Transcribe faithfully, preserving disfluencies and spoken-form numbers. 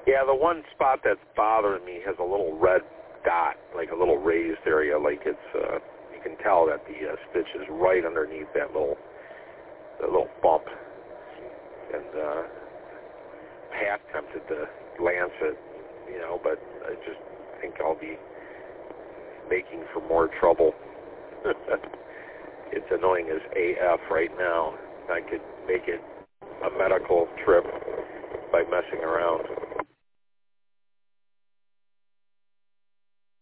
Yeah, the one spot that's bothering me has a little red dot, like a little raised area, like it's, uh, you can tell that the uh, stitch is right underneath that little, the little bump. And uh, half tempted to lance it, you know, but I just think I'll be making for more trouble. It's annoying as A F right now. I could make it a medical trip by messing around.